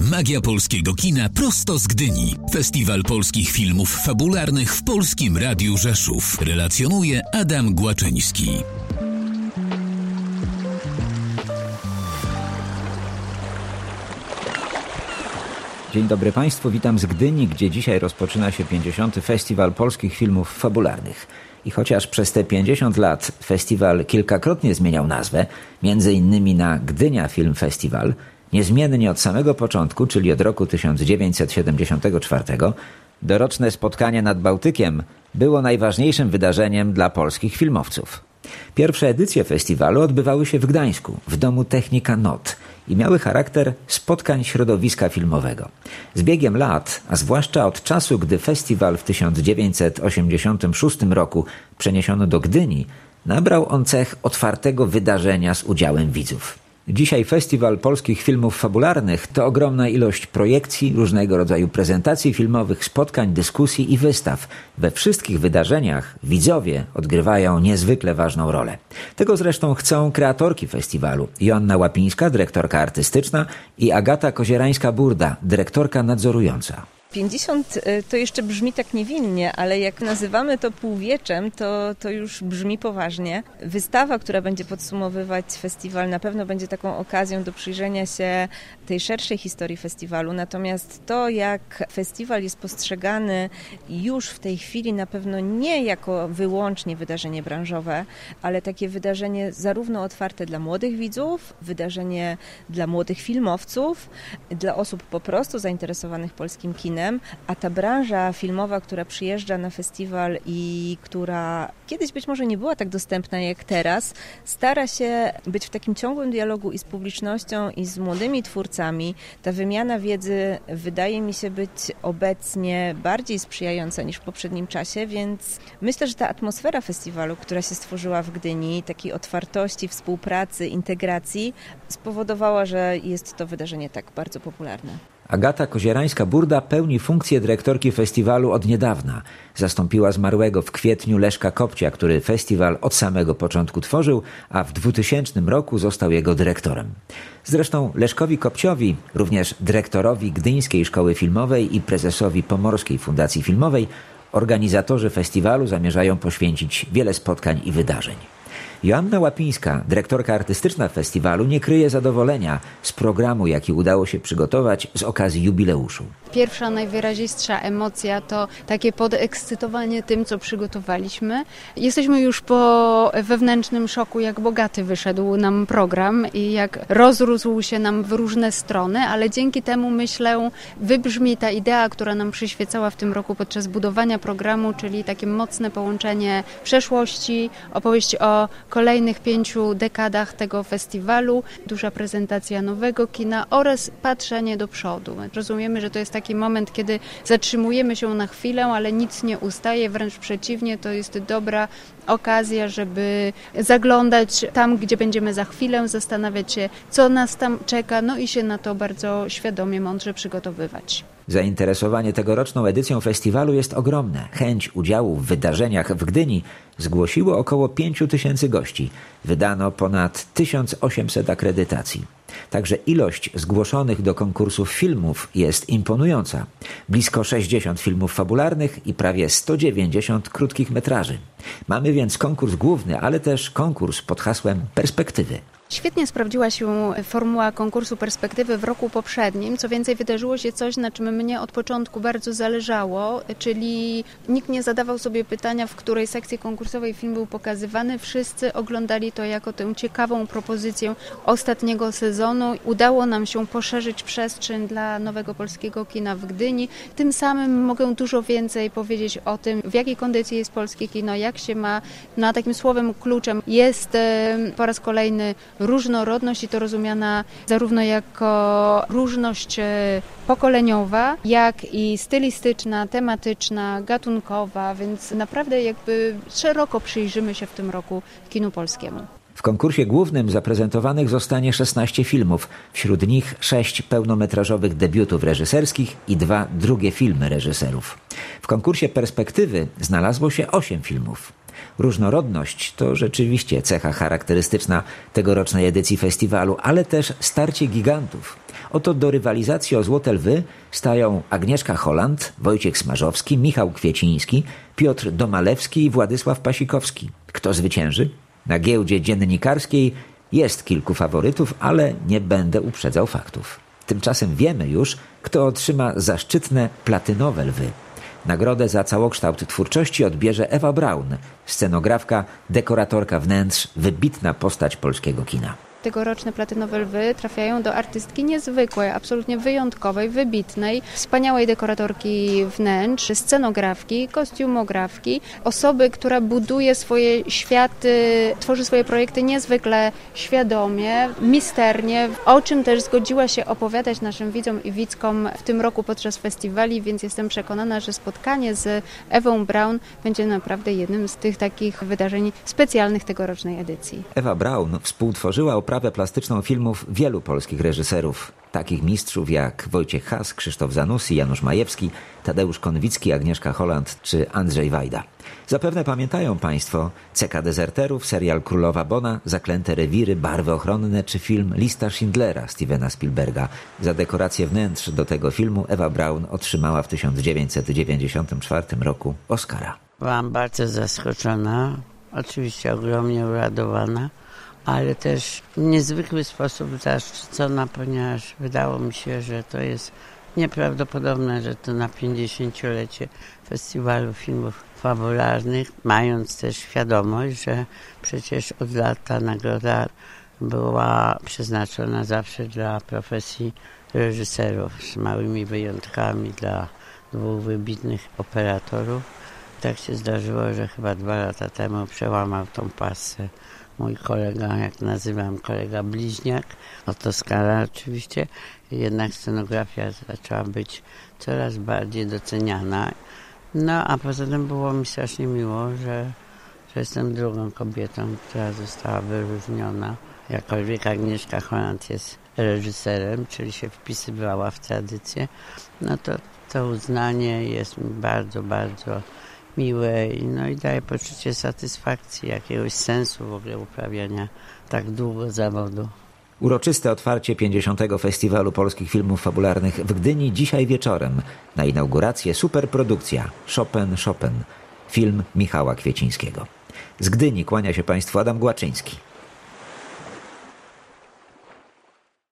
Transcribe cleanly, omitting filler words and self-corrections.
Magia polskiego kina prosto z Gdyni. Festiwal polskich filmów fabularnych w Polskim Radiu Rzeszów. Relacjonuje Adam Głaczyński. Dzień dobry Państwu, witam z Gdyni, gdzie dzisiaj rozpoczyna się 50. Festiwal Polskich Filmów Fabularnych. I chociaż przez te 50 lat festiwal kilkakrotnie zmieniał nazwę, między innymi na Gdynia Film Festival, niezmiennie od samego początku, czyli od roku 1974, doroczne spotkanie nad Bałtykiem było najważniejszym wydarzeniem dla polskich filmowców. Pierwsze edycje festiwalu odbywały się w Gdańsku, w Domu Technika NOT i miały charakter spotkań środowiska filmowego. Z biegiem lat, a zwłaszcza od czasu, gdy festiwal w 1986 roku przeniesiono do Gdyni, nabrał on cech otwartego wydarzenia z udziałem widzów. Dzisiaj Festiwal Polskich Filmów Fabularnych to ogromna ilość projekcji, różnego rodzaju prezentacji filmowych, spotkań, dyskusji i wystaw. We wszystkich wydarzeniach widzowie odgrywają niezwykle ważną rolę. Tego zresztą chcą kreatorki festiwalu: Joanna Łapińska, dyrektorka artystyczna, i Agata Kozierańska-Burda, dyrektorka nadzorująca. 50 to jeszcze brzmi tak niewinnie, ale jak nazywamy to półwieczem, to już brzmi poważnie. Wystawa, która będzie podsumowywać festiwal, na pewno będzie taką okazją do przyjrzenia się tej szerszej historii festiwalu. Natomiast to, jak festiwal jest postrzegany już w tej chwili, na pewno nie jako wyłącznie wydarzenie branżowe, ale takie wydarzenie zarówno otwarte dla młodych widzów, wydarzenie dla młodych filmowców, dla osób po prostu zainteresowanych polskim kinem. A ta branża filmowa, która przyjeżdża na festiwal i która kiedyś być może nie była tak dostępna jak teraz, stara się być w takim ciągłym dialogu i z publicznością, i z młodymi twórcami. Ta wymiana wiedzy wydaje mi się być obecnie bardziej sprzyjająca niż w poprzednim czasie, więc myślę, że ta atmosfera festiwalu, która się stworzyła w Gdyni, takiej otwartości, współpracy, integracji, spowodowała, że jest to wydarzenie tak bardzo popularne. Agata Kozierańska-Burda pełni funkcję dyrektorki festiwalu od niedawna. Zastąpiła zmarłego w kwietniu Leszka Kopcia, który festiwal od samego początku tworzył, a w 2000 roku został jego dyrektorem. Zresztą Leszkowi Kopciowi, również dyrektorowi Gdyńskiej Szkoły Filmowej i prezesowi Pomorskiej Fundacji Filmowej, organizatorzy festiwalu zamierzają poświęcić wiele spotkań i wydarzeń. Joanna Łapińska, dyrektorka artystyczna festiwalu, nie kryje zadowolenia z programu, jaki udało się przygotować z okazji jubileuszu. Pierwsza, najwyrazistsza emocja to takie podekscytowanie tym, co przygotowaliśmy. Jesteśmy już po wewnętrznym szoku, jak bogaty wyszedł nam program i jak rozrósł się nam w różne strony, ale dzięki temu, myślę, wybrzmi ta idea, która nam przyświecała w tym roku podczas budowania programu, czyli takie mocne połączenie przeszłości, opowieść o kolejnych 5 dekadach tego festiwalu, duża prezentacja nowego kina oraz patrzenie do przodu. Rozumiemy, że to jest taki moment, kiedy zatrzymujemy się na chwilę, ale nic nie ustaje, wręcz przeciwnie, to jest dobra okazja, żeby zaglądać tam, gdzie będziemy za chwilę, zastanawiać się, co nas tam czeka, no i się na to bardzo świadomie, mądrze przygotowywać. Zainteresowanie tegoroczną edycją festiwalu jest ogromne. Chęć udziału w wydarzeniach w Gdyni zgłosiło około 5000 gości. Wydano ponad 1800 akredytacji. Także ilość zgłoszonych do konkursów filmów jest imponująca. Blisko 60 filmów fabularnych i prawie 190 krótkich metraży. Mamy więc konkurs główny, ale też konkurs pod hasłem Perspektywy. Świetnie sprawdziła się formuła konkursu Perspektywy w roku poprzednim. Co więcej, wydarzyło się coś, na czym mnie od początku bardzo zależało, czyli nikt nie zadawał sobie pytania, w której sekcji konkursowej film był pokazywany. Wszyscy oglądali to jako tę ciekawą propozycję ostatniego sezonu. Udało nam się poszerzyć przestrzeń dla nowego polskiego kina w Gdyni. Tym samym mogę dużo więcej powiedzieć o tym, w jakiej kondycji jest polskie kino, jak się ma. No a takim słowem kluczem jest po raz kolejny różnorodność i to rozumiana zarówno jako różność pokoleniowa, jak i stylistyczna, tematyczna, gatunkowa, więc naprawdę jakby szeroko przyjrzymy się w tym roku kinu polskiemu. W konkursie głównym zaprezentowanych zostanie 16 filmów, wśród nich 6 pełnometrażowych debiutów reżyserskich i 2 drugie filmy reżyserów. W konkursie Perspektywy znalazło się 8 filmów. Różnorodność to rzeczywiście cecha charakterystyczna tegorocznej edycji festiwalu, ale też starcie gigantów. Oto do rywalizacji o Złote Lwy stają Agnieszka Holland, Wojciech Smarzowski, Michał Kwieciński, Piotr Domalewski i Władysław Pasikowski. Kto zwycięży? Na giełdzie dziennikarskiej jest kilku faworytów, ale nie będę uprzedzał faktów. Tymczasem wiemy już, kto otrzyma zaszczytne platynowe lwy. Nagrodę za całokształt twórczości odbierze Ewa Braun, scenografka, dekoratorka wnętrz, wybitna postać polskiego kina. Tegoroczne platynowe lwy trafiają do artystki niezwykłej, absolutnie wyjątkowej, wybitnej, wspaniałej dekoratorki wnętrz, scenografki, kostiumografki, osoby, która buduje swoje światy, tworzy swoje projekty niezwykle świadomie, misternie, o czym też zgodziła się opowiadać naszym widzom i widzkom w tym roku podczas festiwali, więc jestem przekonana, że spotkanie z Ewą Braun będzie naprawdę jednym z tych takich wydarzeń specjalnych tegorocznej edycji. Ewa Braun współtworzyła oprawę plastyczną filmów wielu polskich reżyserów, takich mistrzów jak Wojciech Has, Krzysztof Zanussi, Janusz Majewski, Tadeusz Konwicki, Agnieszka Holland czy Andrzej Wajda. Zapewne pamiętają Państwo CK Dezerterów, serial Królowa Bona, Zaklęte rewiry, Barwy ochronne czy film Lista Schindlera Stevena Spielberga. Za dekorację wnętrz do tego filmu Ewa Braun otrzymała w 1994 roku Oscara. Byłam bardzo zaskoczona, oczywiście ogromnie uradowana, ale też w niezwykły sposób zaszczycona, ponieważ wydało mi się, że to jest nieprawdopodobne, że to na 50-lecie Festiwalu Filmów Fabularnych, mając też świadomość, że przecież od lat ta nagroda była przeznaczona zawsze dla profesji reżyserów, z małymi wyjątkami dla dwóch wybitnych operatorów. Tak się zdarzyło, że chyba 2 lata temu przełamał tą pasę mój kolega, jak nazywam, kolega bliźniak, od Oscara oczywiście. Jednak scenografia zaczęła być coraz bardziej doceniana. No a poza tym było mi strasznie miło, że jestem drugą kobietą, która została wyróżniona. Jakkolwiek Agnieszka Holland jest reżyserem, czyli się wpisywała w tradycję, no to uznanie jest mi bardzo, bardzo miłe i daje poczucie satysfakcji, jakiegoś sensu w ogóle uprawiania tak długo zawodu. Uroczyste otwarcie 50. Festiwalu Polskich Filmów Fabularnych w Gdyni dzisiaj wieczorem. Na inaugurację superprodukcja Chopin, film Michała Kwiecińskiego. Z Gdyni kłania się Państwu Adam Głaczyński.